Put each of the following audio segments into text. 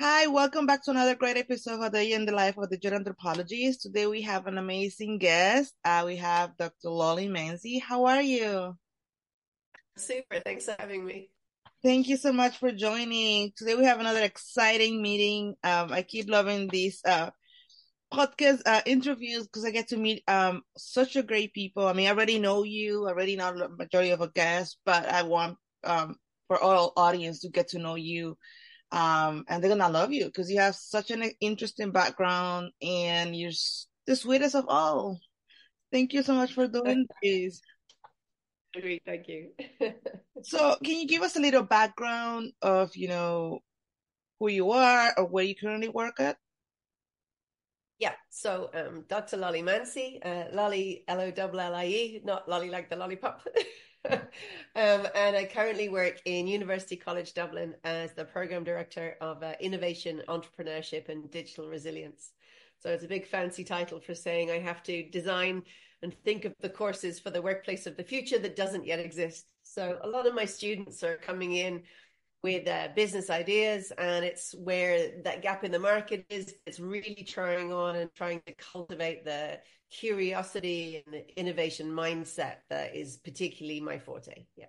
Hi, welcome back to another great episode of Day in the Life of the Digital Anthropologist. Today we have an amazing guest. We have Dr. Lolly Manzi. How are you? Super. Thanks for having me. Thank you so much for joining. Today we have another exciting meeting. I keep loving these podcast interviews because I get to meet such a great people. I mean, I already know you, I already know the majority of a guest, but I want for all audience to get to know you. And they're gonna love you because you have such an interesting background and you're the sweetest of all. Thank you so much for doing this. Agreed. Thank you. So, can you give us a little background of, who you are or where you currently work at? Yeah. So, Dr. Lolly Mancy, Lolly Lollie, not Lolly like the lollipop. And I currently work in University College Dublin as the program director of innovation, entrepreneurship, and digital resilience. So it's a big fancy title for saying I have to design and think of the courses for the workplace of the future that doesn't yet exist. So a lot of my students are coming in with business ideas, and it's where that gap in the market is. It's really trying on and trying to cultivate the curiosity and the innovation mindset that is particularly my forte. Yeah.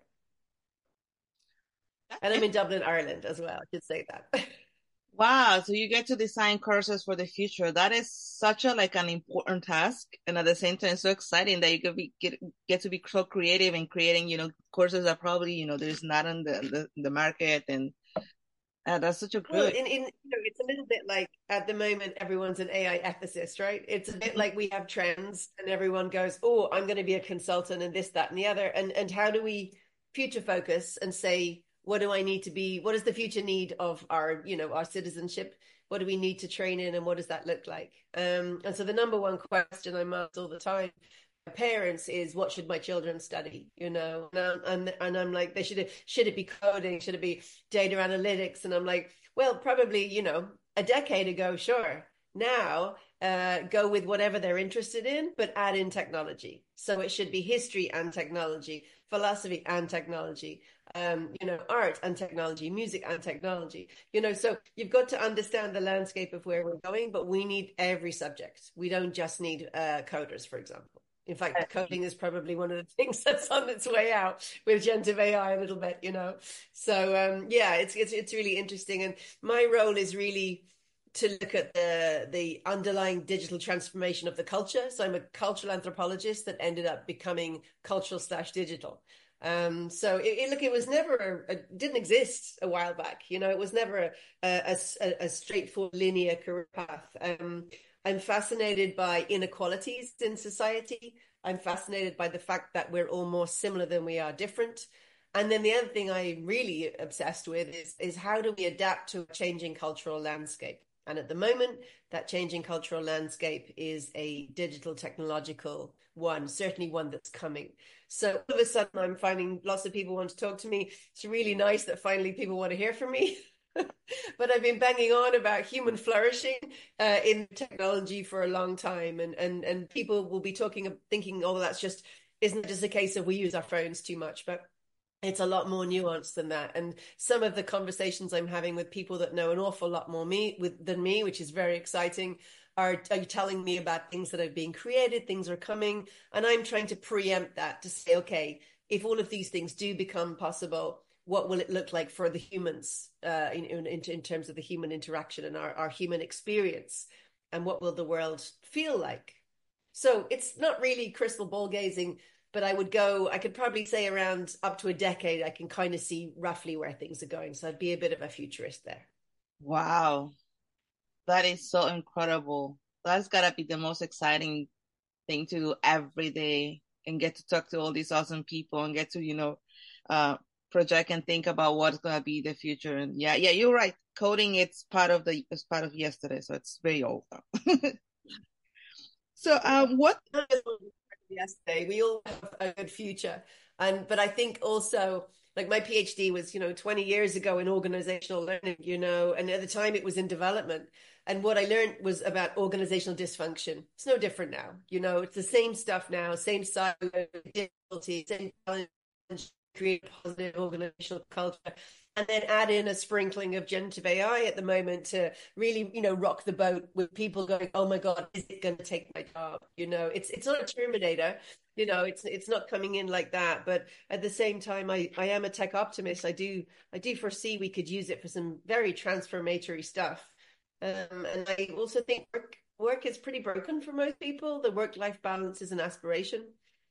And I'm in Dublin, Ireland as well. I should say that. Wow, so you get to design courses for the future. That is such a like an important task, and at the same time, so exciting that you could get to be so creative in creating, courses that probably there's not in the market, and that's such a Well, good. it's a little bit like at the moment everyone's an AI ethicist, right? It's a bit like we have trends and everyone goes, "Oh, I'm going to be a consultant and this, that, and the other." And how do we future focus and say, "What do I need to be? What does the future need of our, our citizenship? What do we need to train in, and what does that look like?" And so the number one question I'm asked all the time parents is what should my children study, and I'm like, should it be coding, should it be data analytics? And I'm like, well, probably, a decade ago, sure. Now go with whatever they're interested in, but add in technology. So it should be history and technology, philosophy and technology, art and technology, music and technology. So you've got to understand the landscape of where we're going, but we need every subject. We don't just need coders, for example. In fact, coding is probably one of the things that's on its way out with generative AI a little bit. So yeah, it's really interesting, and my role is really to look at the underlying digital transformation of the culture. So I'm a cultural anthropologist that ended up becoming cultural/digital. So it was never didn't exist a while back. It was never a straightforward linear career path. I'm fascinated by inequalities in society. I'm fascinated by the fact that we're all more similar than we are different. And then the other thing I'm really obsessed with is how do we adapt to a changing cultural landscape? And at the moment, that changing cultural landscape is a digital technological one, certainly one that's coming. So all of a sudden, I'm finding lots of people want to talk to me. It's really nice that finally people want to hear from me. But I've been banging on about human flourishing in technology for a long time, and people will be thinking, oh, that's just isn't it just a case of we use our phones too much, but it's a lot more nuanced than that. And some of the conversations I'm having with people that know an awful lot more than me, which is very exciting, are telling me about things that are being created, things are coming, and I'm trying to preempt that to say, okay, if all of these things do become possible, what will it look like for the humans in terms of the human interaction and our human experience, and what will the world feel like? So it's not really crystal ball gazing, but I could probably say around up to a decade, I can kind of see roughly where things are going. So I'd be a bit of a futurist there. Wow, that is so incredible. That's gotta be the most exciting thing to do every day and get to talk to all these awesome people and get to, uh, project and think about what's gonna be the future. And yeah, you're right. Coding it's part of yesterday, so it's very old now. So what Yesterday, we all have a good future. But I think also, like my PhD was, 20 years ago in organizational learning, and at the time it was in development. And what I learned was about organizational dysfunction. It's no different now. It's the same stuff now, same size, difficulty, same challenge, create a positive organizational culture. and then add in a sprinkling of generative AI at the moment to really, rock the boat with people going, oh my God, is it going to take my job? It's not a Terminator, it's not coming in like that. But at the same time, I am a tech optimist. I do foresee we could use it for some very transformatory stuff. And I also think work is pretty broken for most people. The work-life balance is an aspiration.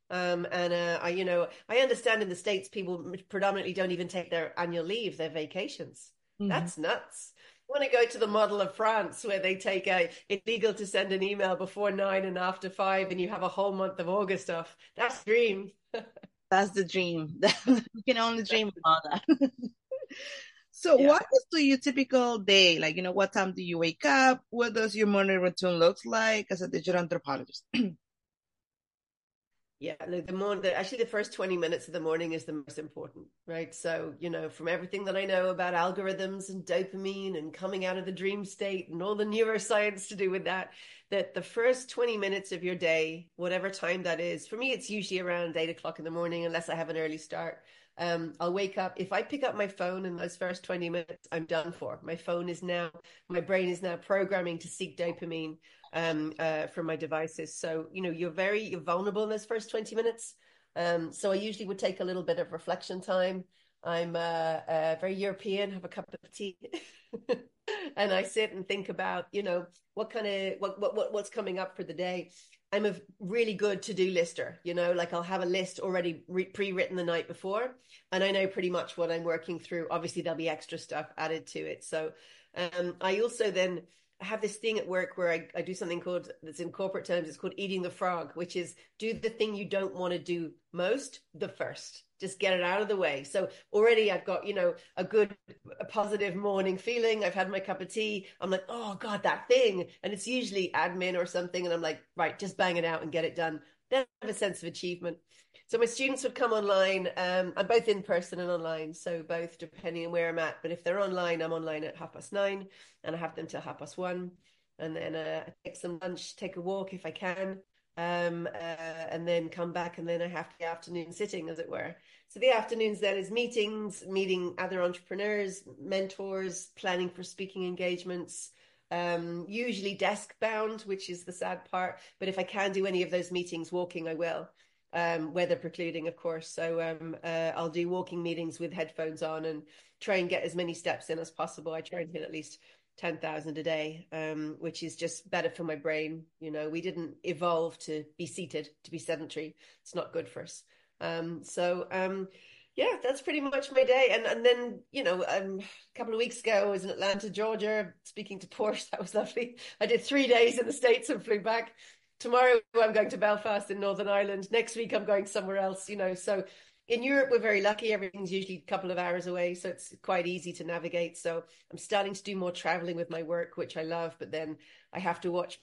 I understand in the States, people predominantly don't even take their annual leave, their vacations. Mm-hmm. That's nuts. I want to go to the model of France where they take it's legal to send an email before 9 and after 5, and you have a whole month of August off. That's the dream. That's the dream. You can only dream about that. So Yeah. what is your typical day? Like, what time do you wake up? What does your morning routine look like as a digital anthropologist? Yeah, look, actually the first 20 minutes of the morning is the most important, right? So, from everything that I know about algorithms and dopamine and coming out of the dream state and all the neuroscience to do with that the first 20 minutes of your day, whatever time that is, for me, it's usually around 8 o'clock in the morning, unless I have an early start. I'll wake up. If I pick up my phone in those first 20 minutes, I'm done for. My brain is now programming to seek dopamine from my devices. So, you're vulnerable in those first 20 minutes. So I usually would take a little bit of reflection time. I'm very European, have a cup of tea. And I sit and think about, what's coming up for the day. I'm a really good to-do lister, like I'll have a list already pre-written the night before, and I know pretty much what I'm working through. Obviously, there'll be extra stuff added to it. So I also then have this thing at work where I do something that's in corporate terms, it's called eating the frog, which is do the thing you don't want to do most, the first. Just get it out of the way. So already I've got, a positive morning feeling. I've had my cup of tea. I'm like, oh God, that thing. And it's usually admin or something. And I'm like, right, just bang it out and get it done. Then I have a sense of achievement. So my students would come online. I'm both in person and online. So both depending on where I'm at. But if they're online, I'm online at 9:30 and I have them till 1:30. And then I take some lunch, take a walk if I can. And then come back, and then I have the afternoon sitting, as it were. So the afternoons then is meeting other entrepreneurs, mentors, planning for speaking engagements, usually desk bound, which is the sad part. But if I can do any of those meetings walking, I will, weather precluding, of course. So I'll do walking meetings with headphones on and try and get as many steps in as possible. I try and hit at least 10,000 a day, which is just better for my brain. We didn't evolve to be seated, to be sedentary. It's not good for us. Yeah, that's pretty much my day. And then, a couple of weeks ago, I was in Atlanta, Georgia, speaking to Porsche. That was lovely. I did 3 days in the States and flew back. Tomorrow, I'm going to Belfast in Northern Ireland. Next week, I'm going somewhere else, So in Europe, we're very lucky. Everything's usually a couple of hours away, so it's quite easy to navigate. So I'm starting to do more traveling with my work, which I love, but then I have to watch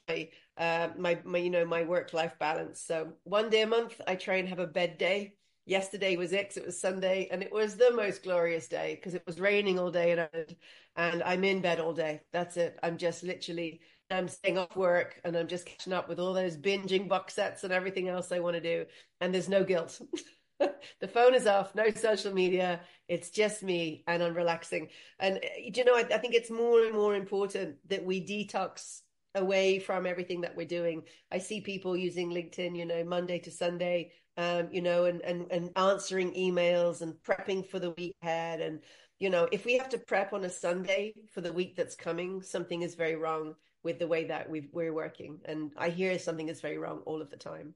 my work-life balance. So 1 day a month, I try and have a bed day. Yesterday was it was Sunday, and it was the most glorious day because it was raining all day and I'm in bed all day. That's it. I'm staying off work and I'm just catching up with all those binging box sets and everything else I want to do. And there's no guilt. The phone is off, no social media. It's just me and I'm relaxing. And, I think it's more and more important that we detox away from everything that we're doing. I see people using LinkedIn, Monday to Sunday, and answering emails and prepping for the week ahead. And, if we have to prep on a Sunday for the week that's coming, something is very wrong with the way that we're working. And I hear something is very wrong all of the time.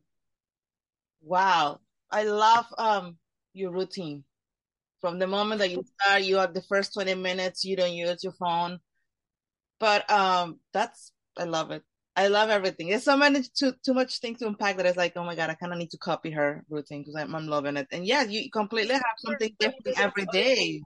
Wow. I love your routine. From the moment that you start, you have the first 20 minutes, you don't use your phone. But I love it. I love everything. There's so many too much things to unpack that it's like, oh my God, I kind of need to copy her routine because I'm loving it. And yeah, you completely have something different every day.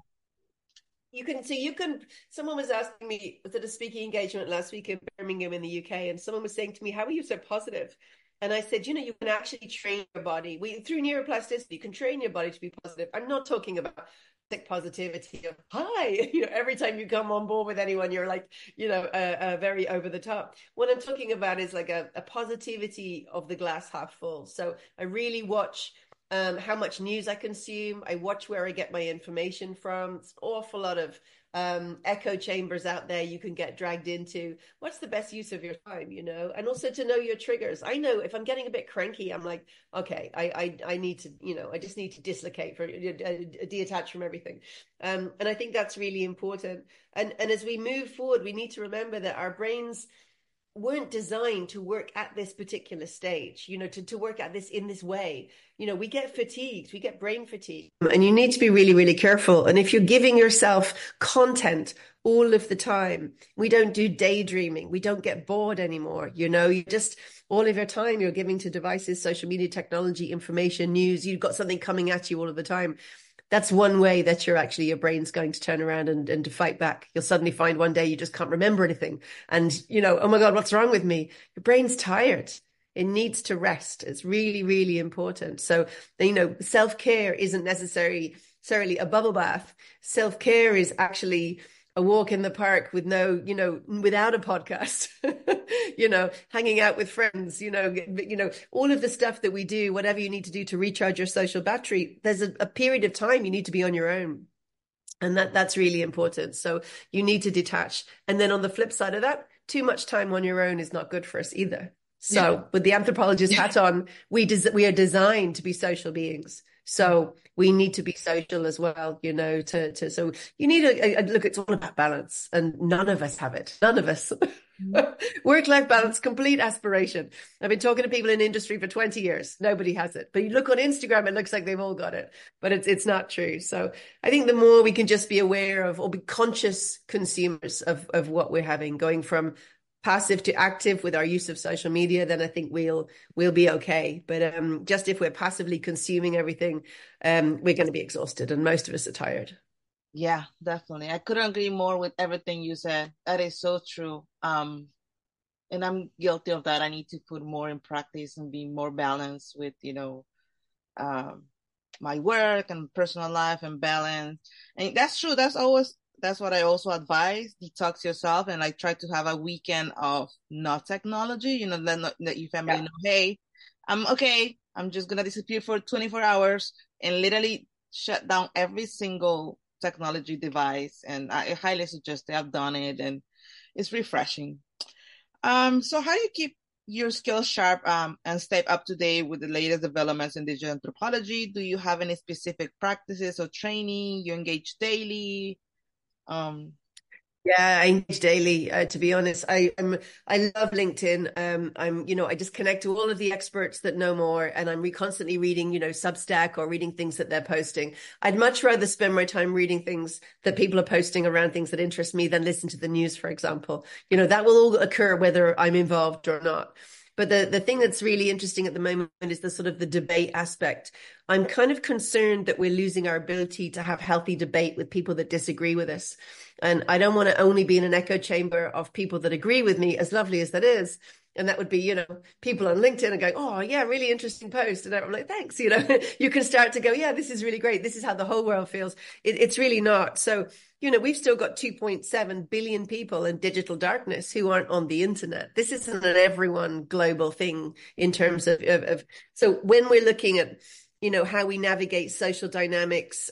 Someone was asking me, was at a speaking engagement last week in Birmingham in the UK, and someone was saying to me, how are you so positive? And I said, you can actually train your body. Through neuroplasticity, you can train your body to be positive. I'm not talking about positivity of hi, every time you come on board with anyone, you're like, very over the top. What I'm talking about is like a positivity of the glass half full. So I really watch how much news I consume. I watch where I get my information from. It's an awful lot of echo chambers out there you can get dragged into. What's the best use of your time, and also to know your triggers. I know if I'm getting a bit cranky, I'm like, okay, I need to, I just need to dislocate, for detach from everything. And I think that's really important. And as we move forward, we need to remember that our brains weren't designed to work at this particular stage, to work at this in this way. We get fatigued, we get brain fatigue. And you need to be really, really careful. And if you're giving yourself content all of the time, we don't do daydreaming, we don't get bored anymore. You just, all of your time you're giving to devices, social media, technology, information, news, you've got something coming at you all of the time. That's one way that your brain's going to turn around and to fight back. You'll suddenly find one day you just can't remember anything. And, oh my God, what's wrong with me? Your brain's tired. It needs to rest. It's really, really important. So, self-care isn't necessarily a bubble bath. Self-care is actually a walk in the park with without a podcast, hanging out with friends, all of the stuff that we do, whatever you need to do to recharge your social battery, there's a period of time you need to be on your own. And that's really important. So you need to detach. And then on the flip side of that, too much time on your own is not good for us either. So with the anthropologist hat on, we are designed to be social beings. So we need to be social as well, so you need a look, it's all about balance, and none of us have it. None of us. Work-life balance, complete aspiration. I've been talking to people in industry for 20 years. Nobody has it. But you look on Instagram, it looks like they've all got it, but it's not true. So I think the more we can just be aware of, or be conscious consumers of what we're having, going from passive to active with our use of social media, then I think we'll be okay. But just if we're passively consuming everything, we're going to be exhausted, and most of us are tired. Yeah, definitely. I couldn't agree more with everything you said. That is so true. And I'm guilty of that. I need to put more in practice and be more balanced with, my work and personal life and balance. And that's true. That's what I also advise. Detox yourself and try to have a weekend of not technology, let your family know, hey, I'm okay. I'm just going to disappear for 24 hours and literally shut down every single technology device. And I highly suggest it. I've done it and it's refreshing. So how do you keep your skills sharp and stay up to date with the latest developments in digital anthropology? Do you have any specific practices or training you engage daily? Yeah, I engage daily. To be honest, I love LinkedIn. I just connect to all of the experts that know more, and I'm constantly reading, Substack or reading things that they're posting. I'd much rather spend my time reading things that people are posting around things that interest me than listen to the news, for example. That will all occur whether I'm involved or not. But the thing that's really interesting at the moment is the sort of the debate aspect. I'm kind of concerned that we're losing our ability to have healthy debate with people that disagree with us. And I don't want to only be in an echo chamber of people that agree with me, as lovely as that is. And that would be, people on LinkedIn are going, oh, yeah, really interesting post. And I'm like, thanks. You can start to go, yeah, this is really great. This is how the whole world feels. It's really not. So, we've still got 2.7 billion people in digital darkness who aren't on the internet. This isn't an everyone global thing in terms of so when we're looking at, how we navigate social dynamics,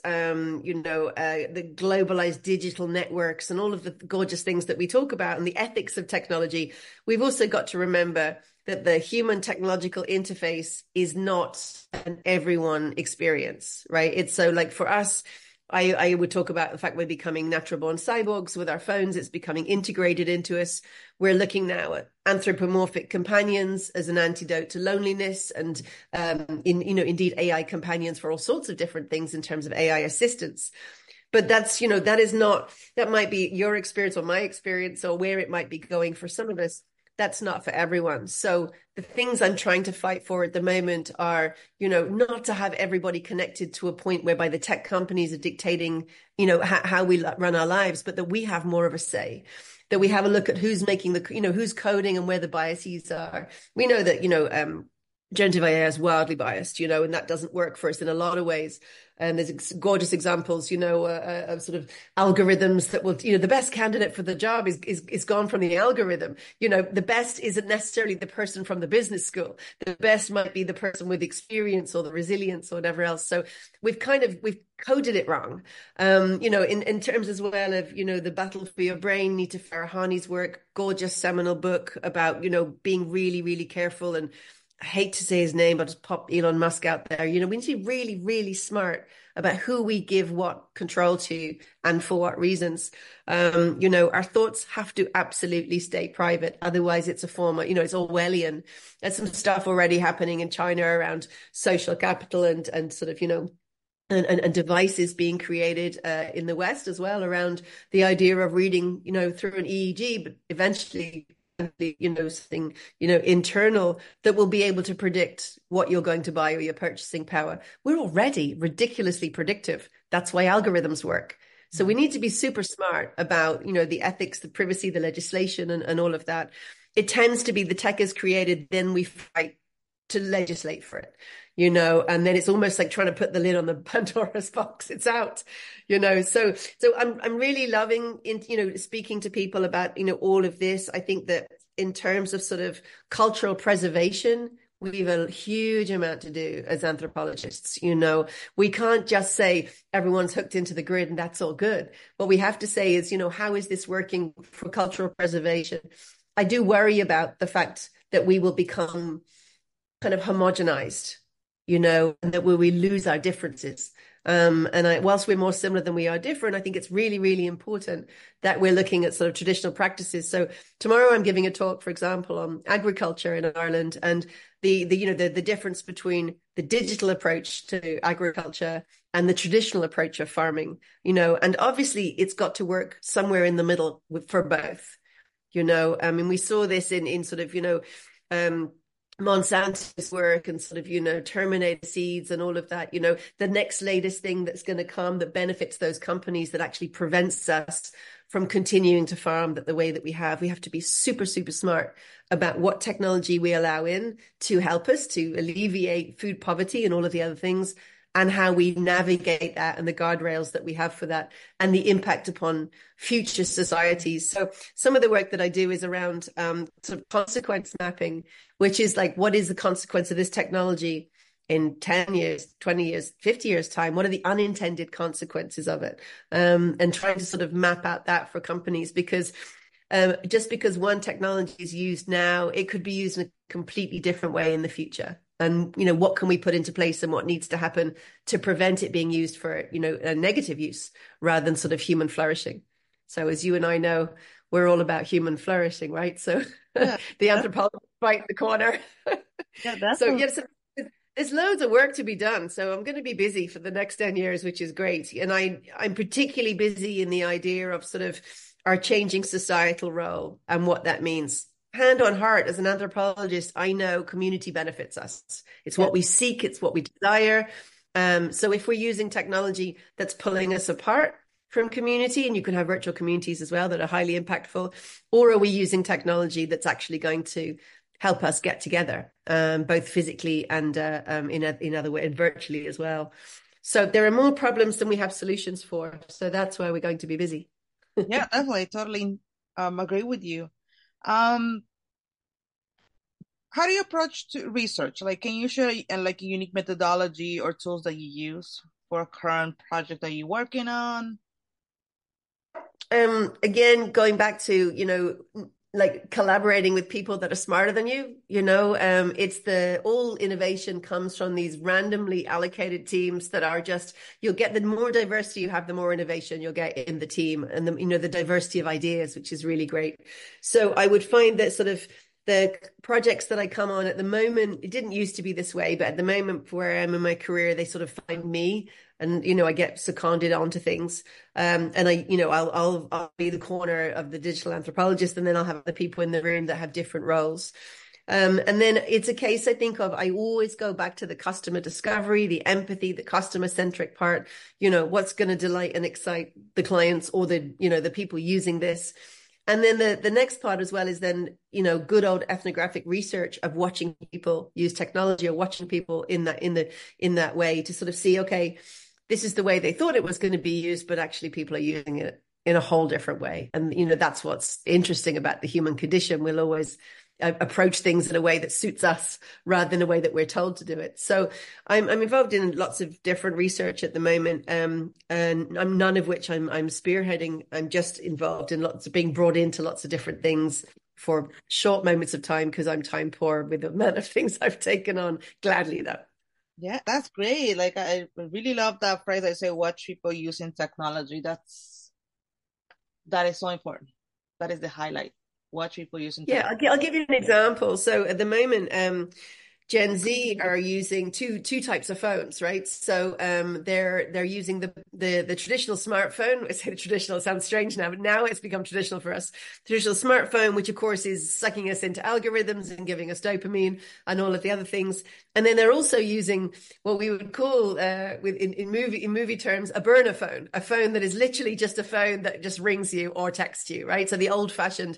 the globalized digital networks and all of the gorgeous things that we talk about and the ethics of technology, we've also got to remember that the human technological interface is not an everyone experience, right? It's so for us, I would talk about the fact we're becoming natural born cyborgs with our phones. It's becoming integrated into us. We're looking now at anthropomorphic companions as an antidote to loneliness, and indeed AI companions for all sorts of different things in terms of AI assistance. But that's, that might be your experience or my experience or where it might be going for some of us. That's not for everyone. So the things I'm trying to fight for at the moment are, not to have everybody connected to a point whereby the tech companies are dictating, how we run our lives, but that we have more of a say, that we have a look at who's making who's coding and where the biases are. We know that, generative AI is wildly biased, and that doesn't work for us in a lot of ways. And there's gorgeous examples, of sort of algorithms that will, the best candidate for the job is gone from the algorithm. The best isn't necessarily the person from the business school. The best might be the person with experience or the resilience or whatever else. So we've coded it wrong. In terms as well of, The Battle for Your Brain, Nita Farahani's work, gorgeous seminal book about, being really, really careful. And I hate to say his name, but just pop Elon Musk out there. We need to be really, really smart about who we give what control to and for what reasons. Our thoughts have to absolutely stay private. Otherwise, it's a form of, it's Orwellian. There's some stuff already happening in China around social capital and sort of, and devices being created in the West as well around the idea of reading, through an EEG, but eventually something, internal that will be able to predict what you're going to buy or your purchasing power. We're already ridiculously predictive. That's why algorithms work. So we need to be super smart about, the ethics, the privacy, the legislation, and all of that. It tends to be the tech is created, then we fight to legislate for it, and then it's almost like trying to put the lid on the Pandora's box. It's out, so I'm really loving speaking to people about, all of this. I think that in terms of sort of cultural preservation, we have a huge amount to do as anthropologists. We can't just say everyone's hooked into the grid and that's all good. What we have to say is, how is this working for cultural preservation? I do worry about the fact that we will become kind of homogenized, and that we lose our differences. Whilst we're more similar than we are different, I think it's really, really important that we're looking at sort of traditional practices. So tomorrow I'm giving a talk, for example, on agriculture in Ireland and the difference between the digital approach to agriculture and the traditional approach of farming, and obviously it's got to work somewhere in the middle for both, we saw this in sort of, Monsanto's work and sort of, Terminator seeds and all of that, the next latest thing that's going to come that benefits those companies that actually prevents us from continuing to farm the way that we have to be super, super smart about what technology we allow in to help us to alleviate food poverty and all of the other things, and how we navigate that and the guardrails that we have for that and the impact upon future societies. So some of the work that I do is around sort of consequence mapping, which is like, what is the consequence of this technology in 10 years, 20 years, 50 years time? What are the unintended consequences of it? And trying to sort of map out that for companies, because just because one technology is used now, it could be used in a completely different way in the future. And, what can we put into place and what needs to happen to prevent it being used for, a negative use rather than sort of human flourishing. So as you and I know, we're all about human flourishing, right? So the anthropologist right in the corner. There's loads of work to be done. So I'm going to be busy for the next 10 years, which is great. And I'm particularly busy in the idea of sort of our changing societal role and what that means. Hand on heart, as an anthropologist, I know community benefits us. It's what we seek. It's what we desire. So if we're using technology that's pulling us apart from community, and you can have virtual communities as well that are highly impactful, or are we using technology that's actually going to help us get together, both physically and in other ways, virtually as well. So there are more problems than we have solutions for. So that's why we're going to be busy. Yeah, definitely. Totally agree with you. How do you approach to research? Like, can you share like a unique methodology or tools that you use for a current project that you're working on? Again, going back to, like collaborating with people that are smarter than you, it's all innovation comes from these randomly allocated teams that are just, you'll get the more diversity you have, the more innovation you'll get in the team, and the diversity of ideas, which is really great. So I would find that sort of the projects that I come on at the moment, it didn't used to be this way, but at the moment where I am in my career, they sort of find me, and I get seconded onto things, and I'll be the corner of the digital anthropologist, and then I'll have the people in the room that have different roles. And then it's a case, I think, of I always go back to the customer discovery, the empathy, the customer centric part. What's going to delight and excite the clients or the people using this. And then the next part as well is then, good old ethnographic research of watching people use technology or watching people in that way to sort of see, okay, this is the way they thought it was going to be used, but actually people are using it in a whole different way. And, that's what's interesting about the human condition. We'll always approach things in a way that suits us rather than a way that we're told to do it. So I'm involved in lots of different research at the moment, and I'm none of which I'm spearheading. I'm just involved in lots of being brought into lots of different things for short moments of time because I'm time poor with the amount of things I've taken on, gladly though. Yeah, that's great. Like I really love that phrase. I say what people use in technology. That is so important. That is the highlight. What people use in technology. I'll give you an example. So at the moment, Gen Z are using two types of phones, right? So they're using the traditional smartphone. I say the traditional, it sounds strange now, but now it's become traditional for us. Traditional smartphone, which of course is sucking us into algorithms and giving us dopamine and all of the other things. And then they're also using what we would call, in movie terms, a burner phone, a phone that is literally just a phone that just rings you or texts you, right? So the old-fashioned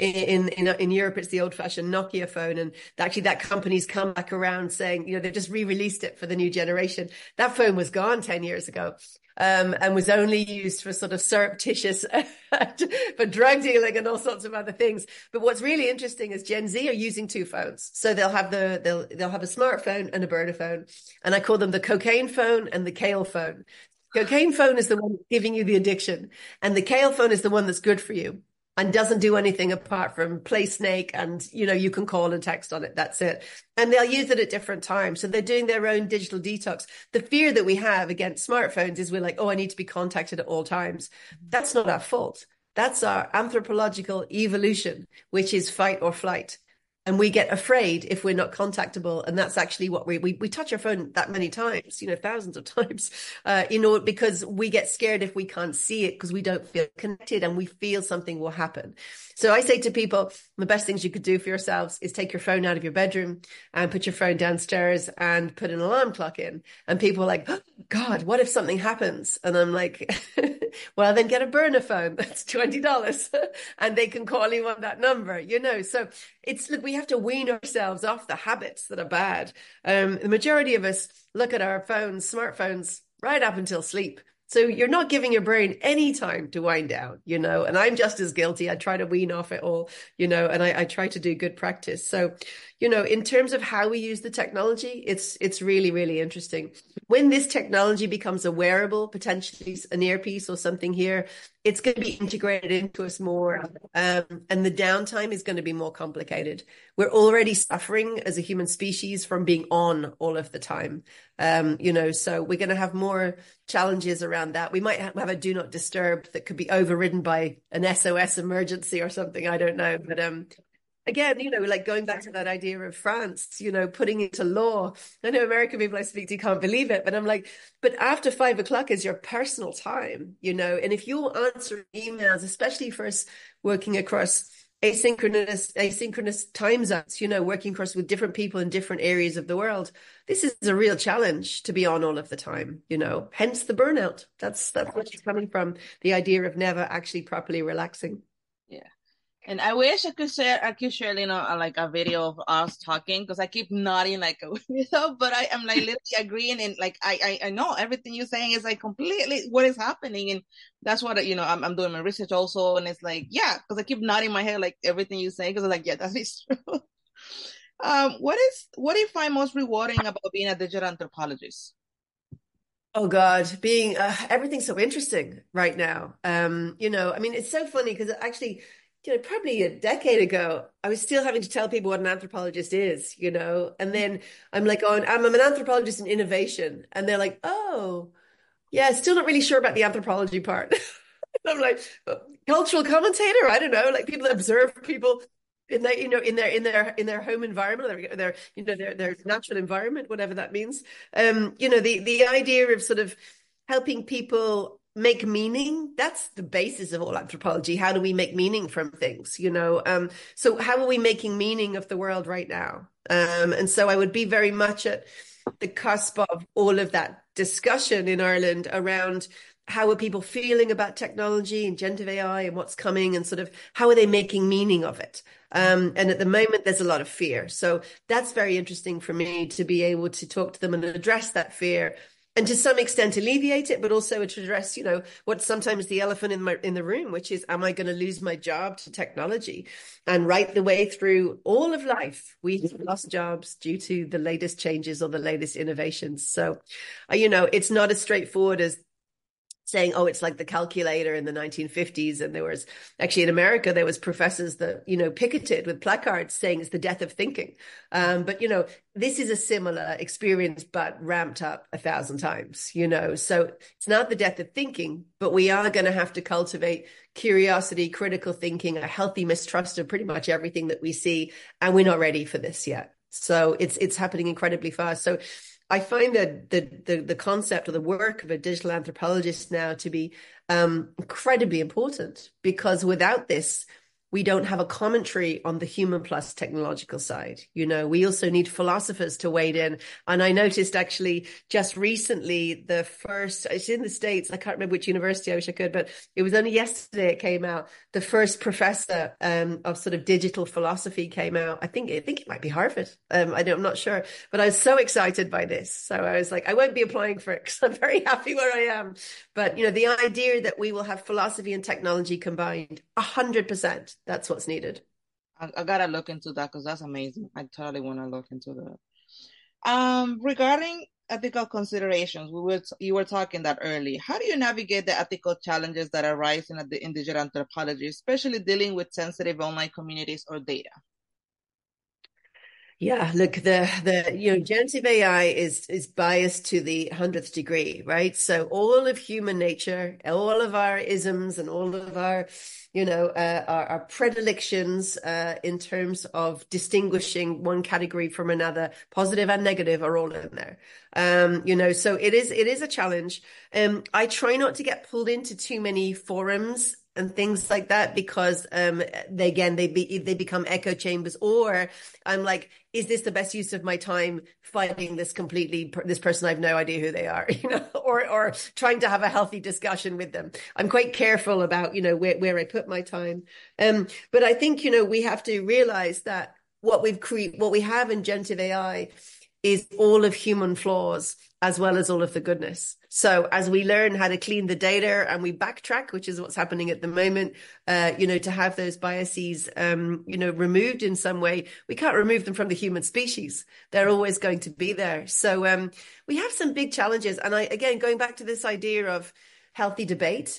in Europe, it's the old-fashioned Nokia phone, and actually that company's come back around saying, they've just re-released it for the new generation. That phone was gone 10 years ago. And was only used for sort of surreptitious for drug dealing and all sorts of other things. But what's really interesting is Gen Z are using two phones. So they'll have they'll have a smartphone and a burner phone. And I call them the cocaine phone and the kale phone. Cocaine phone is the one giving you the addiction, and the kale phone is the one that's good for you and doesn't do anything apart from play snake, and you can call and text on it. That's it. And they'll use it at different times. So they're doing their own digital detox. The fear that we have against smartphones is we're like, oh, I need to be contacted at all times. That's not our fault. That's our anthropological evolution, which is fight or flight. And we get afraid if we're not contactable. And that's actually what we touch our phone that many times, thousands of times, because we get scared if we can't see it because we don't feel connected and we feel something will happen. So I say to people, the best things you could do for yourselves is take your phone out of your bedroom and put your phone downstairs and put an alarm clock in. And people are like, oh, God, what if something happens? And I'm like, well, then get a burner phone. That's $20 and they can call you on that number, So look, we have to wean ourselves off the habits that are bad. The majority of us look at our smartphones right up until sleep. So you're not giving your brain any time to wind down, and I'm just as guilty. I try to wean off it all, and I try to do good practice. So, in terms of how we use the technology, it's really, really interesting. When this technology becomes a wearable, potentially an earpiece or something here, it's going to be integrated into us more. And the downtime is going to be more complicated. We're already suffering as a human species from being on all of the time. So we're going to have more challenges around that. We might have a do not disturb that could be overridden by an SOS emergency or something. I don't know. But again, like going back to that idea of France, putting into law. I know American people I speak to can't believe it, but I'm like, but after 5 o'clock is your personal time, and if you answer emails, especially for us working across asynchronous time zones, working across with different people in different areas of the world, this is a real challenge to be on all of the time, hence the burnout. That's where it's coming from, the idea of never actually properly relaxing. Yeah. And I wish I could share, like a video of us talking, because I keep nodding but I am like literally agreeing, and like I know everything you're saying is like completely what is happening, and that's what I'm doing my research also, and it's like because I keep nodding my head like everything you say, because I'm like that is true. What do you find most rewarding about being a digital anthropologist? Oh God, being everything's so interesting right now. It's so funny because actually, probably a decade ago, I was still having to tell people what an anthropologist is, and then I'm like, I'm an anthropologist in innovation. And they're like, oh, yeah, still not really sure about the anthropology part. I'm like, cultural commentator? I don't know, like people that observe people in their, in their home environment, their natural environment, whatever that means. The idea of sort of helping people make meaning, that's the basis of all anthropology. How do we make meaning from things, so how are we making meaning of the world right now? And so I would be very much at the cusp of all of that discussion in Ireland around how are people feeling about technology and generative AI and what's coming, and sort of how are they making meaning of it? And at the moment, there's a lot of fear. So that's very interesting for me to be able to talk to them and address that fear and to some extent alleviate it, but also to address, you know, what's sometimes the elephant in the room, which is, am I going to lose my job to technology? And right the way through all of life, we've lost jobs due to the latest changes or the latest innovations. So, you know, it's not as straightforward as saying, oh, it's like the calculator in the 1950s. And there was actually in America, there was professors that, you know, picketed with placards saying it's the death of thinking. But, you know, this is a similar experience, but ramped up 1,000 times, you know. So it's not the death of thinking, but we are going to have to cultivate curiosity, critical thinking, a healthy mistrust of pretty much everything that we see. And we're not ready for this yet. So it's happening incredibly fast. So I find that the concept or the work of a digital anthropologist now to be incredibly important, because without this, we don't have a commentary on the human plus technological side. You know, we also need philosophers to wade in. And I noticed actually just recently it's in the States, I can't remember which university, I wish I could, but it was only yesterday it came out. The first professor of sort of digital philosophy came out. I think it might be Harvard. I'm not sure, but I was so excited by this. So I was like, I won't be applying for it because I'm very happy where I am. But, you know, the idea that we will have philosophy and technology combined 100%. That's what's needed. I gotta look into that because that's amazing. I totally want to look into that. Regarding ethical considerations, you were talking that early. How do you navigate the ethical challenges that arise in digital anthropology, especially dealing with sensitive online communities or data? Yeah, look, the you know, generative AI is biased to the 100th degree, right? So all of human nature, all of our isms and all of our, you know, our predilections in terms of distinguishing one category from another, positive and negative, are all in there. You know, so it is a challenge. I try not to get pulled into too many forums and things like that, because they become echo chambers, or I'm like, is this the best use of my time fighting this person I've no idea who they are, you know, or trying to have a healthy discussion with them. I'm quite careful about, you know, where I put my time. But I think, you know, we have to realize that what we have in generative AI is all of human flaws as well as all of the goodness. So as we learn how to clean the data and we backtrack, which is what's happening at the moment, you know, to have those biases, you know, removed in some way, we can't remove them from the human species. They're always going to be there. So we have some big challenges. And again, going back to this idea of healthy debate,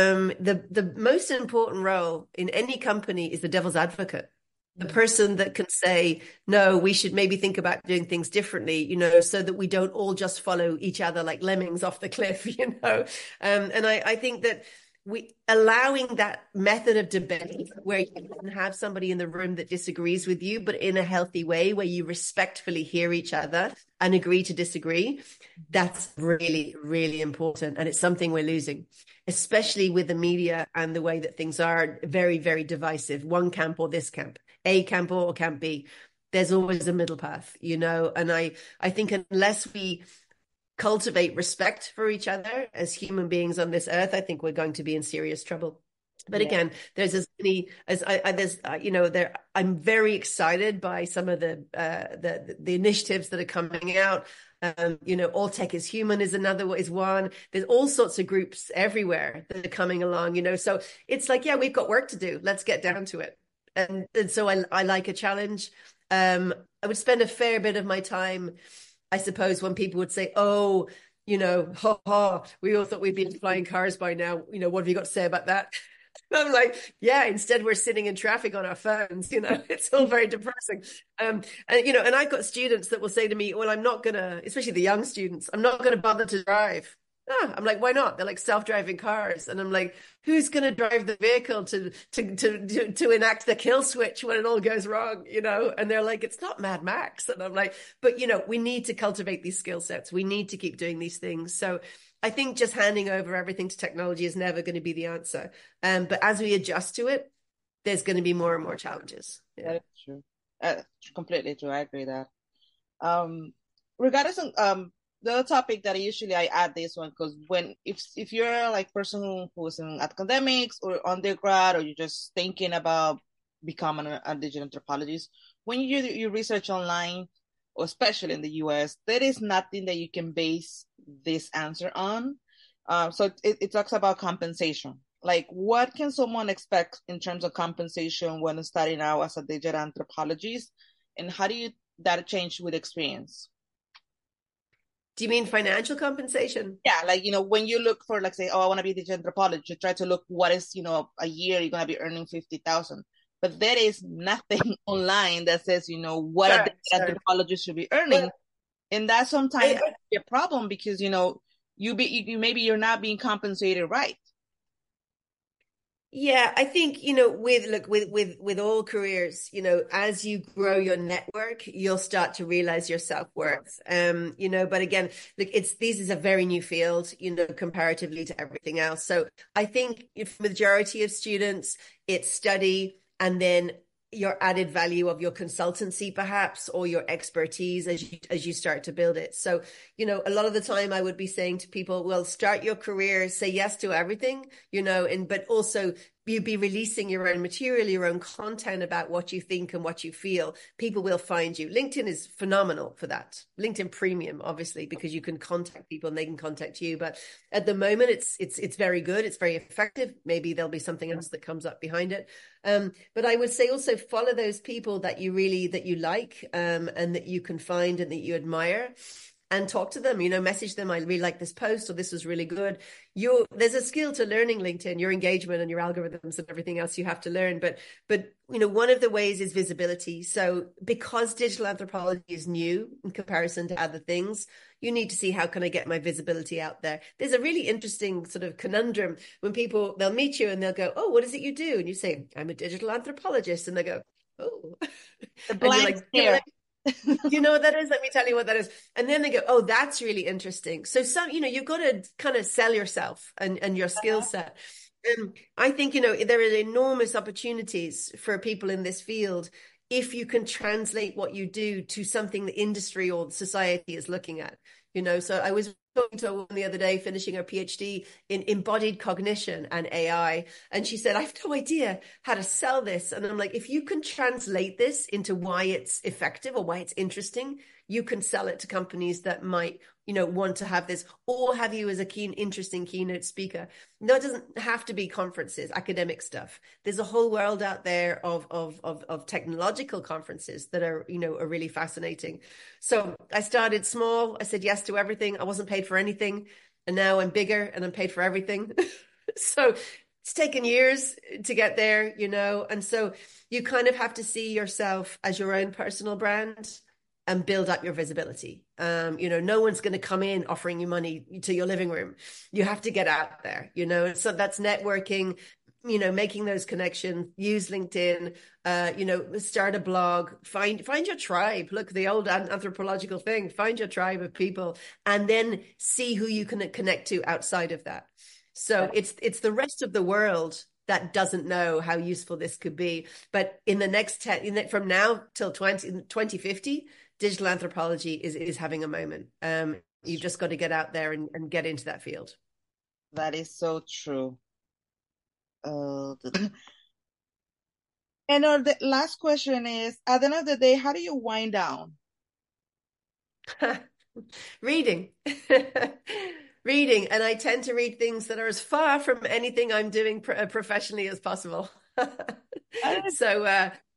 the most important role in any company is the devil's advocate. The person that can say, no, we should maybe think about doing things differently, you know, so that we don't all just follow each other like lemmings off the cliff, you know. And I think that allowing that method of debate where you can have somebody in the room that disagrees with you, but in a healthy way where you respectfully hear each other and agree to disagree, that's really, really important. And it's something we're losing, especially with the media and the way that things are very, very divisive. One camp or this camp. A camp or camp B. There's always a middle path, you know, and I think unless we cultivate respect for each other as human beings on this earth, I think we're going to be in serious trouble. But again, there's as many as you know, I'm very excited by some of the initiatives that are coming out. You know, All Tech is Human is one. There's all sorts of groups everywhere that are coming along, you know, so it's like, yeah, we've got work to do. Let's get down to it. And so I like a challenge. I would spend a fair bit of my time, I suppose, when people would say, oh, you know, we all thought we'd be in flying cars by now. You know, what have you got to say about that? I'm like, yeah, instead we're sitting in traffic on our phones, you know, it's all very depressing. And, you know, and I've got students that will say to me, well, I'm not going to, especially the young students, I'm not going to bother to drive. I'm like, why not? They're like self-driving cars. And I'm like, who's going to drive the vehicle to enact the kill switch when it all goes wrong, you know? And they're like, it's not Mad Max. And I'm like, but, you know, we need to cultivate these skill sets. We need to keep doing these things. So I think just handing over everything to technology is never going to be the answer. But as we adjust to it, there's going to be more and more challenges. Yeah. That's true. Completely true. I agree that. Regardless of, the other topic that I add this one, because if you're like person who's in academics or undergrad, or you're just thinking about becoming a digital anthropologist, when you research online, or especially in the US, there is nothing that you can base this answer on. So it talks about compensation. Like, what can someone expect in terms of compensation when starting out as a digital anthropologist, and how do you that change with experience? Do you mean financial compensation? Yeah, like, when you look for, like, say, oh, I want to be a digital anthropologist, you try to look what is, a year you're gonna be earning 50,000. But there is nothing online that says, what a digital Sure. anthropologist should be Well, earning. And that sometimes I, be a problem because, maybe you're not being compensated right. Yeah, I think, with all careers, as you grow your network, you'll start to realize your self-worth. But again, look, this is a very new field, comparatively to everything else. So I think if majority of students, it's study and then your added value of your consultancy perhaps, or your expertise as you start to build it. So, a lot of the time I would be saying to people, well, start your career, say yes to everything, but also you be releasing your own material, your own content about what you think and what you feel. People will find you. LinkedIn is phenomenal for that. LinkedIn Premium, obviously, because you can contact people and they can contact you. But at the moment, it's very good. It's very effective. Maybe there'll be something else that comes up behind it. But I would say also follow those people that you like, and that you can find and that you admire, and talk to them, message them. I really like this post, or this was really good. There's a skill to learning LinkedIn, your engagement and your algorithms and everything else you have to learn. But one of the ways is visibility. So because digital anthropology is new in comparison to other things, you need to see, how can I get my visibility out there? There's a really interesting sort of conundrum when they'll meet you and they'll go, oh, what is it you do? And you say, I'm a digital anthropologist. And they go, oh, The and you're blank like, stare. you know what that is? Let me tell you what that is. And then they go, oh, that's really interesting. So you've got to kind of sell yourself and your skill set. And I think, there are enormous opportunities for people in this field if you can translate what you do to something the industry or society is looking at. So I was talking to a woman the other day finishing her PhD in embodied cognition and AI, and she said, I have no idea how to sell this. And I'm like, if you can translate this into why it's effective or why it's interesting, you can sell it to companies that might want to have this, or have you as a interesting keynote speaker. No, it doesn't have to be conferences, academic stuff. There's a whole world out there of technological conferences that are really fascinating. So I started small. I said yes to everything. I wasn't paid for anything, and now I'm bigger and I'm paid for everything. So it's taken years to get there, and so you kind of have to see yourself as your own personal brand and build up your visibility. No one's going to come in offering you money to your living room. You have to get out there, so that's networking, making those connections, use LinkedIn, start a blog, find your tribe. Look, the old anthropological thing, find your tribe of people, and then see who you can connect to outside of that. So it's the rest of the world that doesn't know how useful this could be. But in the next from now till 2050, digital anthropology is having a moment. You've just got to get out there and get into that field. That is so true. And the last question is, at the end of the day, how do you wind down? Reading. Reading. And I tend to read things that are as far from anything I'm doing professionally as possible. So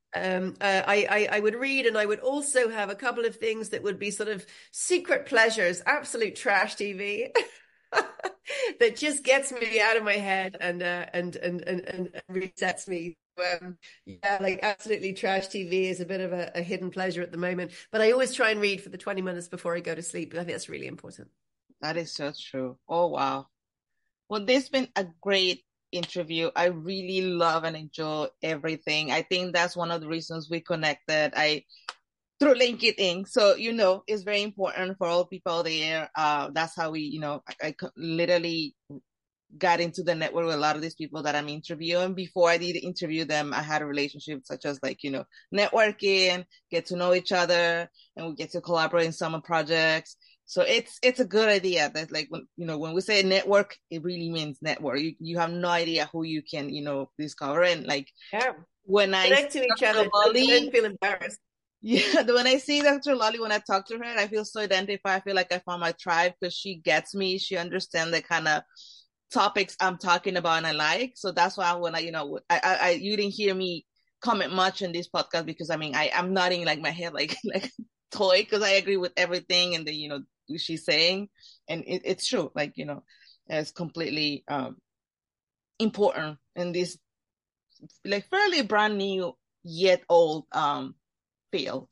I would read, and I would also have a couple of things that would be sort of secret pleasures, absolute trash TV that just gets me out of my head and resets me. Like absolutely trash TV is a bit of a hidden pleasure at the moment, but I always try and read for the 20 minutes before I go to sleep. I think that's really important. That is so true. Oh, wow. Well, this has been a great interview. I really love and enjoy everything. I think that's one of the reasons we connected. Through LinkedIn. So, it's very important for all people there. That's how we, I literally got into the network with a lot of these people that I'm interviewing. Before I did interview them, I had a relationship such as networking, get to know each other, and we get to collaborate in summer projects. So it's a good idea that when we say network, it really means network. You have no idea who you can, discover. And yeah. when Connect to each other, don't feel embarrassed. Yeah, when I see Dr. Lolly, when I talk to her, I feel so identified. I feel like I found my tribe because she gets me. She understands the kind of topics I'm talking about and I like. So that's why when you didn't hear me comment much in this podcast because I mean, I'm nodding like my head like like toy because I agree with everything and she's saying, and it's true. Like it's completely important in this like fairly brand new yet old field.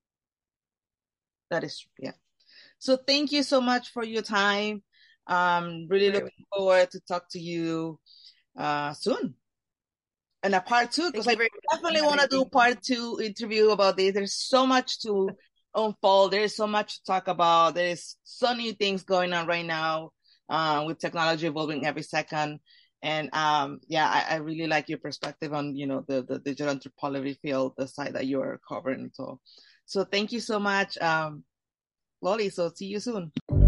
That is, yeah. So thank you so much for your time. Really looking forward to talk to you soon. And a part two, because I definitely want to do part two interview about this. There's so much to unfold. There's so much to talk about. There's so many things going on right now with technology evolving every second. And yeah, I really like your perspective on, the digital anthropology field, the side that you're covering. So thank you so much, Lolly. So see you soon.